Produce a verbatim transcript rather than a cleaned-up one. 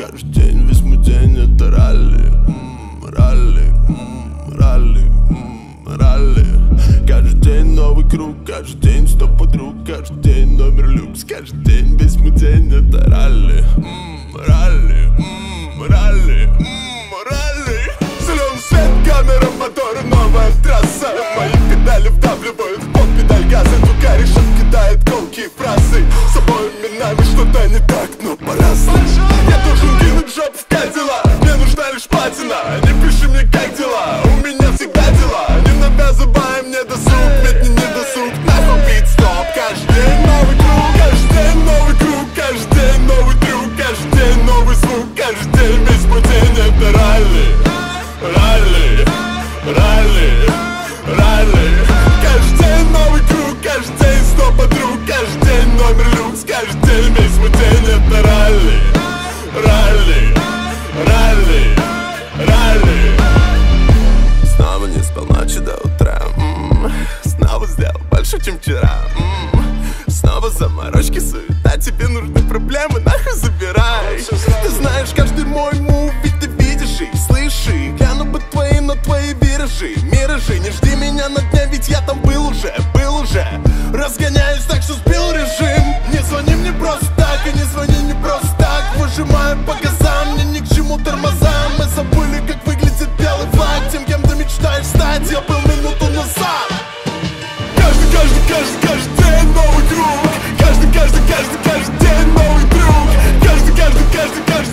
Каждый день, весь мой день это ралли, м, ралли, м, ралли, м, ралли. Каждый день новый круг, каждый день сто подруг, каждый день номер люкс. Каждый день, весь мой день это ралли, м, ралли, м, ралли, м, ралли. Зеленый свет, камера, мотор, новая трасса. Мои педали вдавливают в пол педаль газа. Тут корешок кидает колкие фразы. С обоими нами что-то не так, но по-разному. Я должен кинуть жоп в как дела. Мне нужна лишь платина. Не пиши мне как дела, у меня всегда дела. Не навязывай мне досуг, ведь не недосуг. Нахуй бит стоп. Каждый день новый круг, каждый день новый круг, каждый день новый трюк, каждый день новый звук, каждый день весь мой день это ралли, ралли, ралли, ралли. Каждый день новый круг, каждый день сто подруг, каждый день номер люкс, каждый день весь мой день это ралли, ралли, ралли, ралли. Снова не спал ночи до утра, м-м. Снова сделал больше, чем вчера, м-м. Снова заморочки, суета, тебе нужны проблемы, нахуй забирай. Ты знаешь каждый мой мув, ведь ты видишь и слышишь. Гляну бы твои, но твои виражи, миражи. Не жди меня на дня, ведь я там был уже, был уже. Разгоняюсь так, что сбил режим. Не звони мне просто так, и не звони не просто так. Выжимаю по газам, мне ни к чему тормоза. Мы забыли, как выглядит белый флаг. Тем, кем ты мечтаешь стать, я был минуту назад. Каждый, каждый, каждый, каждый день новый круг. Каждый, каждый, каждый, каждый день новый друг. Каждый, каждый, каждый, каждый